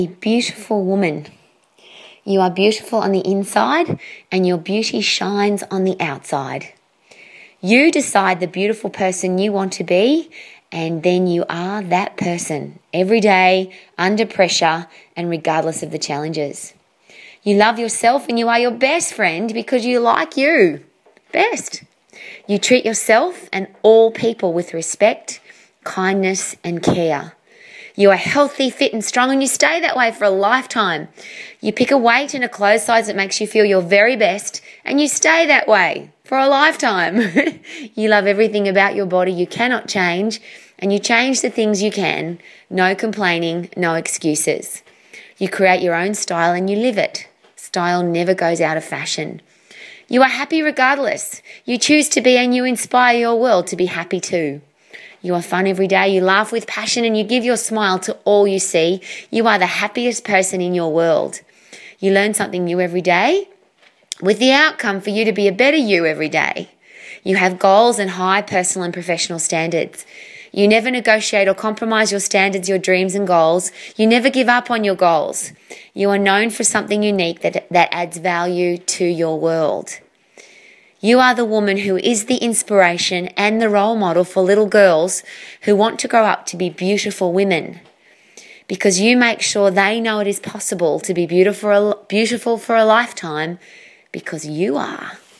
A beautiful woman. You are beautiful on the inside and your beauty shines on the outside. You decide the beautiful person you want to be, and then you are that person every day, under pressure and regardless of the challenges. You love yourself and you are your best friend because you like you best. You treat yourself and all people with respect, kindness and care. You are healthy, fit and strong, and you stay that way for a lifetime. You pick a weight and a clothes size that makes you feel your very best, and you stay that way for a lifetime. You love everything about your body you cannot change, and you change the things you can. No complaining, no excuses. You create your own style and you live it. Style never goes out of fashion. You are happy regardless. You choose to be, and you inspire your world to be happy too. You are fun every day, you laugh with passion and you give your smile to all you see. You are the happiest person in your world. You learn something new every day with the outcome for you to be a better you every day. You have goals and high personal and professional standards. You never negotiate or compromise your standards, your dreams and goals. You never give up on your goals. You are known for something unique that adds value to your world. You are the woman who is the inspiration and the role model for little girls who want to grow up to be beautiful women, because you make sure they know it is possible to be beautiful for a lifetime, because you are.